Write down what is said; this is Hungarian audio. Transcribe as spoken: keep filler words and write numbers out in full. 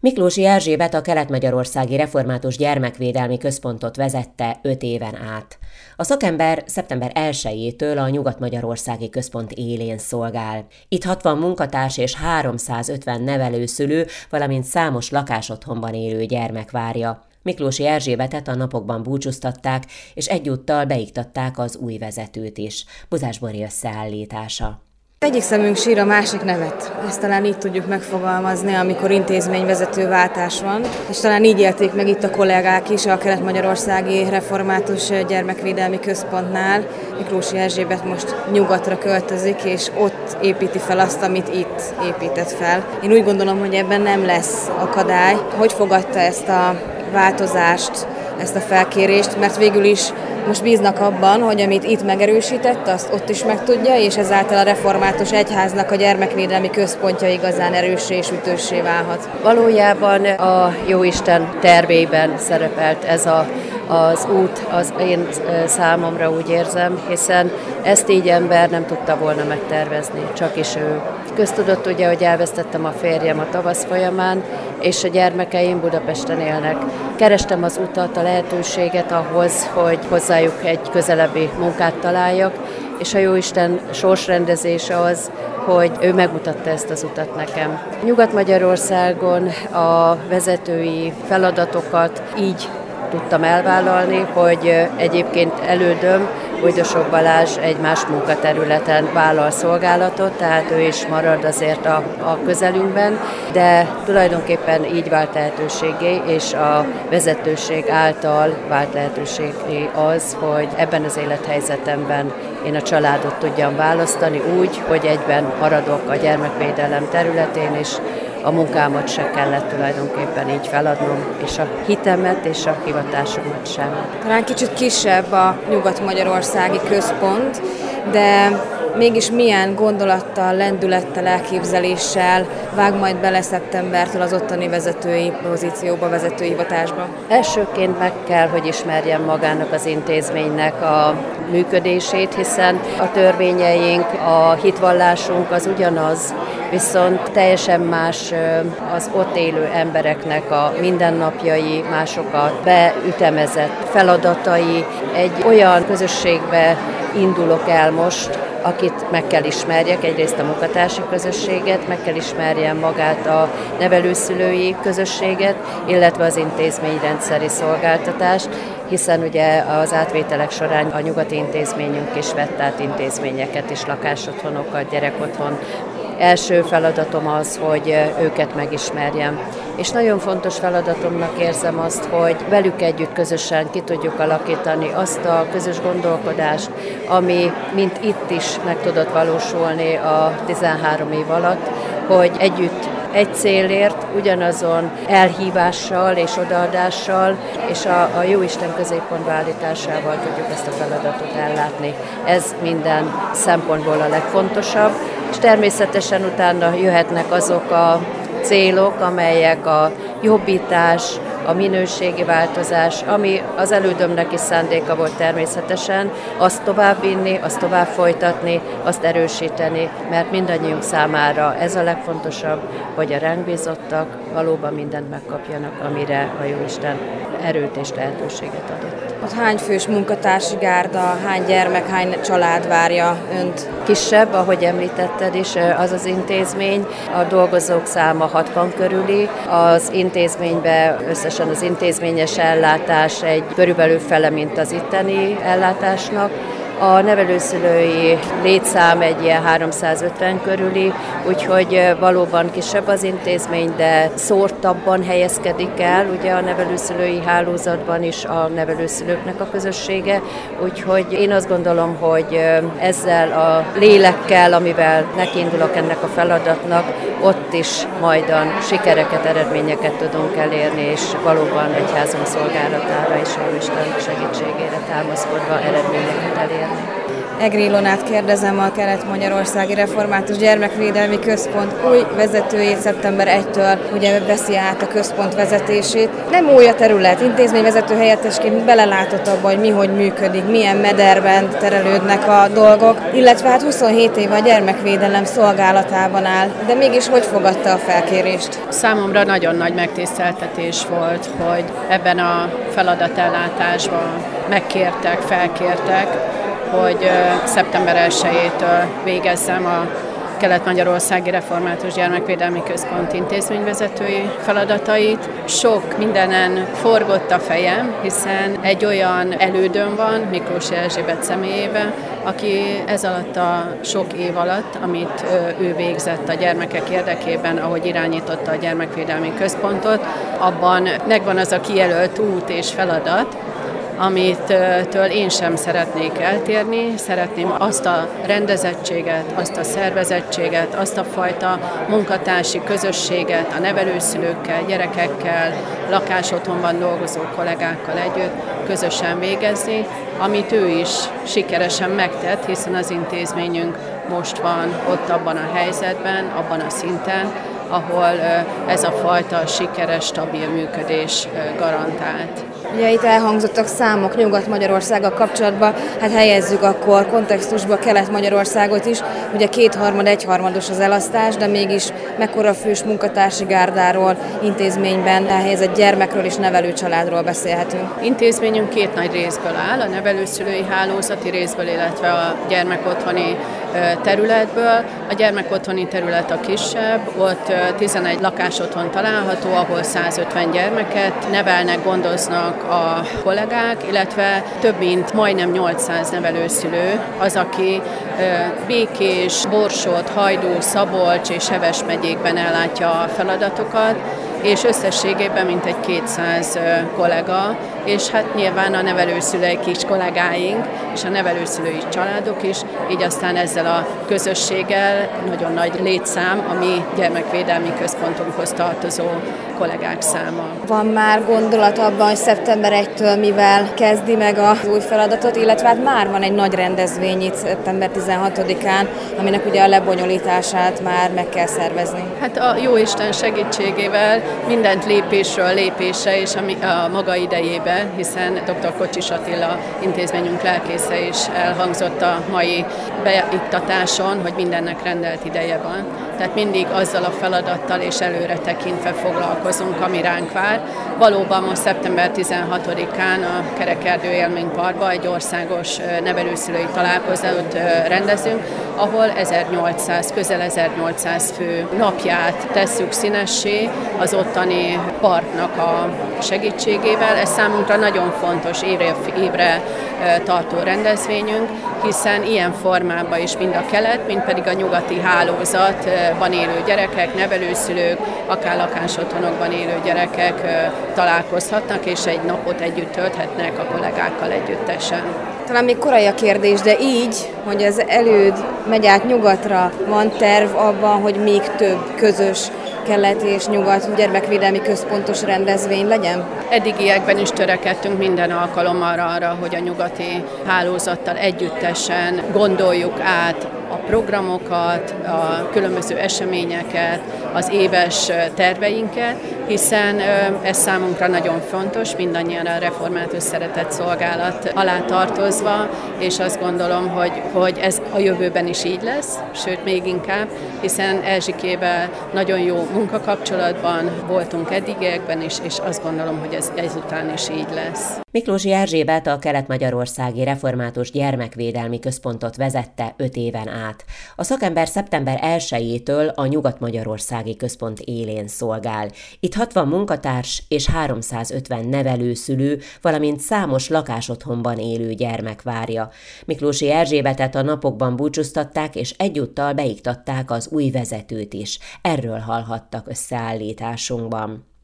Miklósi Erzsébet a Kelet-Magyarországi Református Gyermekvédelmi Központot vezette öt éven át. A szakember szeptember elsejétől a Nyugat-Magyarországi Központ élén szolgál. Itt hatvan munkatárs és háromszázötven nevelőszülő, valamint számos lakásotthonban élő gyermek várja. Miklósi Erzsébetet a napokban búcsúztatták, és egyúttal beiktatták az új vezetőt is. Buzás Bori összeállítása. Egyik szemünk sír, a másik nevet. Ezt talán így tudjuk megfogalmazni, amikor intézményvezető váltás van, és talán így élték meg itt a kollégák is a Kelet-Magyarországi Református Gyermekvédelmi Központnál. Miklósi Erzsébet most nyugatra költözik, és ott építi fel azt, amit itt épített fel. Én úgy gondolom, hogy ebben nem lesz akadály. Hogy fogadta ezt a változást, ezt a felkérést, mert végül is most bíznak abban, hogy amit itt megerősített, azt ott is megtudja, és ezáltal a református egyháznak a gyermekvédelmi központja igazán erőssé és ütőssé válhat. Valójában a Jóisten tervében szerepelt ez a, az út, az én számomra úgy érzem, hiszen ezt így ember nem tudta volna megtervezni, csak is ő. Köztudott ugye, hogy elvesztettem a férjem a tavasz folyamán, és a gyermekeim Budapesten élnek. Kerestem az utat, a lehetőséget ahhoz, hogy hozzájuk egy közelebbi munkát találjak, és a Jóisten sorsrendezése az, hogy ő megmutatta ezt az utat nekem. Nyugat-Magyarországon a vezetői feladatokat így tudtam elvállalni, hogy egyébként elődöm, Bojdosok Balázs egy más munkaterületen vállal szolgálatot, tehát ő is marad azért a, a közelünkben, de tulajdonképpen így vált lehetőségé, és a vezetőség által vált lehetőségé az, hogy ebben az élethelyzetemben én a családot tudjam választani úgy, hogy egyben maradok a gyermekvédelem területén, és a munkámat se kellett tulajdonképpen így feladnom, és a hitemet és a hivatásomat sem. Talán kicsit kisebb a Nyugat-Magyarországi Központ, de mégis milyen gondolattal, lendülettel, elképzeléssel vág majd bele szeptembertől az ottani vezetői pozícióba, vezetői hivatásba? Elsőként meg kell, hogy ismerjem magának az intézménynek a működését, hiszen a törvényeink, a hitvallásunk az ugyanaz, viszont teljesen más az ott élő embereknek a mindennapjai, másokat beütemezett feladatai. Egy olyan közösségbe indulok el most, akit meg kell ismerjek, egyrészt a munkatársi közösséget, meg kell ismerjem magát a nevelőszülői közösséget, illetve az intézményrendszeri szolgáltatást, hiszen ugye az átvételek során a nyugati intézményünk is vett át intézményeket és lakásotthonokat, gyerekotthon. Első feladatom az, hogy őket megismerjem. És nagyon fontos feladatomnak érzem azt, hogy velük együtt közösen ki tudjuk alakítani azt a közös gondolkodást, ami mint itt is meg tudott valósulni a tizenhárom év alatt, hogy együtt egy célért, ugyanazon elhívással és odaadással, és a, a Jóisten középpontba állításával tudjuk ezt a feladatot ellátni. Ez minden szempontból a legfontosabb, és természetesen utána jöhetnek azok a célok, amelyek a jobbítás, a minőségi változás, ami az elődömnek is szándéka volt természetesen, azt továbbvinni, azt tovább folytatni, azt erősíteni, mert mindannyiunk számára ez a legfontosabb, hogy a ránk bízottak valóban mindent megkapjanak, amire a Jóisten erőt és lehetőséget adott. Ott hány fős munkatársi gárda, hány gyermek, hány család várja önt? Kisebb, ahogy említetted is, az az intézmény. A dolgozók száma hatvan körüli. Az intézményben összesen az intézményes ellátás egy körülbelül fele, mint az itteni ellátásnak. A nevelőszülői létszám egy ilyen háromszázötven körüli, úgyhogy valóban kisebb az intézmény, de szórtabban helyezkedik el, ugye a nevelőszülői hálózatban is a nevelőszülőknek a közössége, úgyhogy én azt gondolom, hogy ezzel a lélekkel, amivel nekiindulok ennek a feladatnak, ott is majdan sikereket, eredményeket tudunk elérni, és valóban egyházunk szolgálatára és a Isten segítségére támaszkodva eredményeket elérni. Egri Ilonát kérdezem, a Kelet-Magyarországi Református Gyermekvédelmi Központ új vezetőjét. Szeptember elsejétől ugye veszi át a központ vezetését. Nem új a terület, intézményvezető helyettesként belelátott abba, hogy mi hogy működik, milyen mederben terelődnek a dolgok, illetve hát huszonhét éve a gyermekvédelem szolgálatában áll, de mégis hogy fogadta a felkérést? Számomra nagyon nagy megtiszteltetés volt, hogy ebben a feladatellátásban megkértek, felkértek, hogy szeptember elsejétől végezzem a Kelet-Magyarországi Református Gyermekvédelmi Központ intézményvezetői feladatait. Sok mindenen forgott a fejem, hiszen egy olyan elődöm van, Miklósi Erzsébet személyében, aki ez alatt a sok év alatt, amit ő végzett a gyermekek érdekében, ahogy irányította a Gyermekvédelmi Központot, abban megvan az a kijelölt út és feladat, amitől én sem szeretnék eltérni, szeretném azt a rendezettséget, azt a szervezettséget, azt a fajta munkatársi közösséget a nevelőszülőkkel, gyerekekkel, lakásotthonban dolgozó kollégákkal együtt közösen végezni, amit ő is sikeresen megtett, hiszen az intézményünk most van ott abban a helyzetben, abban a szinten, ahol ez a fajta sikeres, stabil működés garantált. Ugye itt elhangzottak számok Nyugat-Magyarországgal kapcsolatban, hát helyezzük akkor kontextusba Kelet-Magyarországot is, ugye kétharmad, egyharmados az elasztás, de mégis mekkora fős munkatársi gárdáról, intézményben elhelyezett gyermekről és nevelőcsaládról beszélhetünk. Intézményünk két nagy részből áll, a nevelőszülői hálózati részből, illetve a gyermekotthoni területből. A gyermekotthoni terület a kisebb, ott tizenegy lakásotthon található, ahol százötven gyermeket nevelnek, gondoznak a kollégák, illetve több mint majdnem nyolcszáz nevelőszülő az, aki Békés, Borsod, Hajdú, Szabolcs és Heves megyékben ellátja a feladatokat, és összességében mintegy kétszáz kollega, és hát nyilván a nevelőszülői kis kollégáink, és a nevelőszülői családok is, így aztán ezzel a közösséggel nagyon nagy létszám a mi gyermekvédelmi központunkhoz tartozó kollégák száma. Van már gondolat abban, hogy szeptember elsejétől mivel kezdi meg az új feladatot, illetve hát már van egy nagy rendezvény itt szeptember tizenhatodikán, aminek ugye a lebonyolítását már meg kell szervezni. Hát a Jóisten segítségével mindent lépésről lépésre és a, a maga idejében, hiszen dr. Kocsis Attila intézményünk lelkésze is elhangzott a mai beiktatáson, hogy mindennek rendelt ideje van. Tehát mindig azzal a feladattal és előre tekintve foglalkozunk, ami ránk vár. Valóban most szeptember tizenhatodikán a Kerekerdő Élményparkban egy országos nevelőszülői találkozót rendezünk, ahol ezernyolcszáz, közel ezernyolcszáz fő napját tesszük színessé az ottani parknak a segítségével. Ez számunkra nagyon fontos évre, évre tartó rendezvényünk, hiszen ilyen formában is mind a kelet, mind pedig a nyugati hálózatban élő gyerekek, nevelőszülők, akár lakásotthonokban élő gyerekek találkozhatnak, és egy napot együtt tölthetnek a kollégákkal együttesen. Talán még korai a kérdés, de így, hogy az előd megy át nyugatra, van terv abban, hogy még több közös kelet és nyugat gyermekvédelmi központos rendezvény legyen? Eddigiekben is törekedtünk minden alkalommal arra, hogy a nyugati hálózattal együttesen gondoljuk át a programokat, a különböző eseményeket, az éves terveinket, hiszen ez számunkra nagyon fontos, mindannyian a Református Szeretett Szolgálat alá tartozva, és azt gondolom, hogy, hogy ez a jövőben is így lesz, sőt még inkább, hiszen Erzsikével nagyon jó munkakapcsolatban voltunk eddigiekben is, és azt gondolom, hogy ez ezután is így lesz. Miklósi Erzsébet a Kelet-Magyarországi Református Gyermekvédelmi Központot vezette öt éven át. A szakember szeptember elsejétől a Nyugat-Magyarországi Központ élén szolgál. Itt hatvan munkatárs és háromszázötven nevelőszülő, valamint számos lakásotthonban élő gyermek várja. Miklósi Erzsébetet a napokban búcsúztatták, és egyúttal beiktatták az új vezetőt is. Erről hallhattak összeállításunkban.